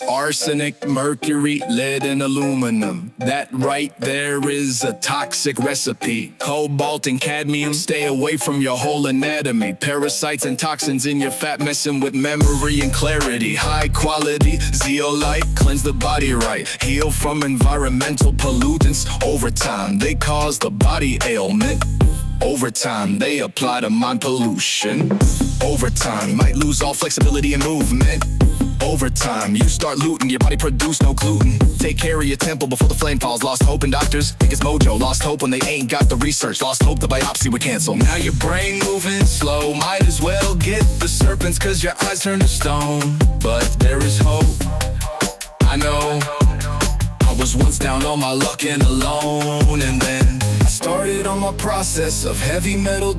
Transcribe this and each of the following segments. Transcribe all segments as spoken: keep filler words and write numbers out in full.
Arsenic, mercury, lead, and aluminum. That right there is a toxic recipe. Cobalt and cadmium, stay away from your whole anatomy. Parasites and toxins in your fat messing with memory and clarity. High quality zeolite, cleanse the body right. Heal from environmental pollutants. Over time, they cause the body ailment. Over time, they apply to mind pollution. Over time, you might lose all flexibility and movement. Over time, you start looting, your body produce no gluten. Take care of your temple before the flame falls. Lost hope in doctors, think it's mojo. Lost hope when they ain't got the research. Lost hope the biopsy would cancel. Now your brain moving slow, might as well get the serpents, cause your eyes turn to stone. But there is hope, I know. I was once down on my luck and alone, and then I started on my process of heavy metal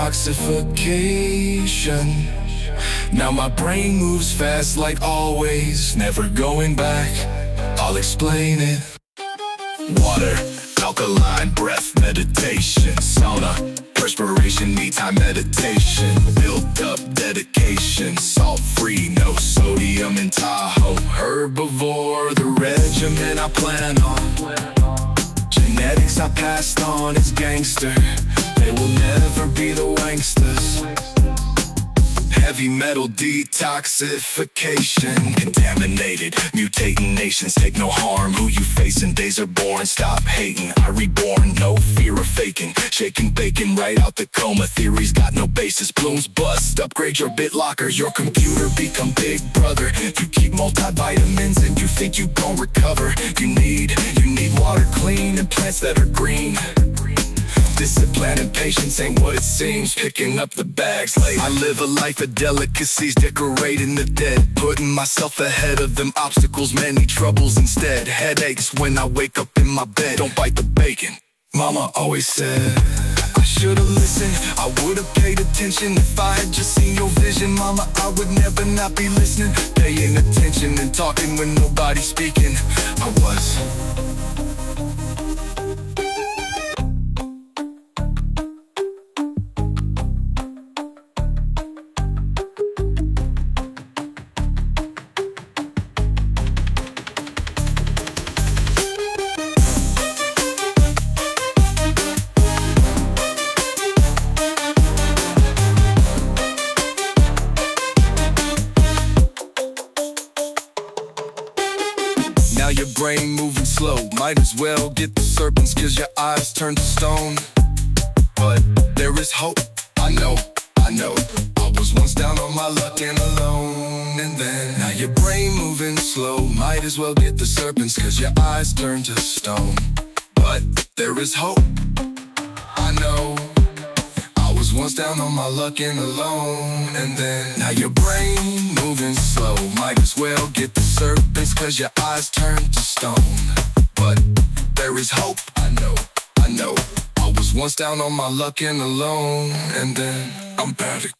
detoxification. Now my brain moves fast like always, never going back. I'll explain it. Water, alkaline breath, meditation, sauna, perspiration, me time meditation, built up dedication, salt free, no sodium in Tahoe. Herbivore, the regimen I plan on. Genetics I passed on, it's gangster. They will never be the wanksters. Heavy metal detoxification, contaminated, mutating nations take no harm. Who you facing? Days are born, stop hating. I reborn, no fear of faking. Shaking bacon right out the coma. Theories got no basis, blooms bust. Upgrade your BitLocker, your computer become Big Brother. You keep multivitamins and you think you gon' recover. You need, you need water clean and plants that are green. Discipline and patience ain't what it seems. Picking up the bags late. I live a life of delicacies, decorating the dead. Putting myself ahead of them obstacles, many troubles instead. Headaches when I wake up in my bed. Don't bite the bacon, mama always said. I should've listened, I would've paid attention. If I had just seen your vision, mama, I would never not be listening. Paying attention and talking when nobody's speaking. I was Now your brain moving slow, might as well get the serpents, cause your eyes turn to stone. But there is hope, I know, I know. I was once down on my luck and alone, and then now your brain moving slow, might as well get the serpents, cause your eyes turn to stone. But there is hope, I know. I was once down on my luck and alone, and then now your brain moving slow, might as well get the serpents, cause your eyes turn to stone. But there is hope, I know, I know. I was once down on my luck and alone, and then I'm back.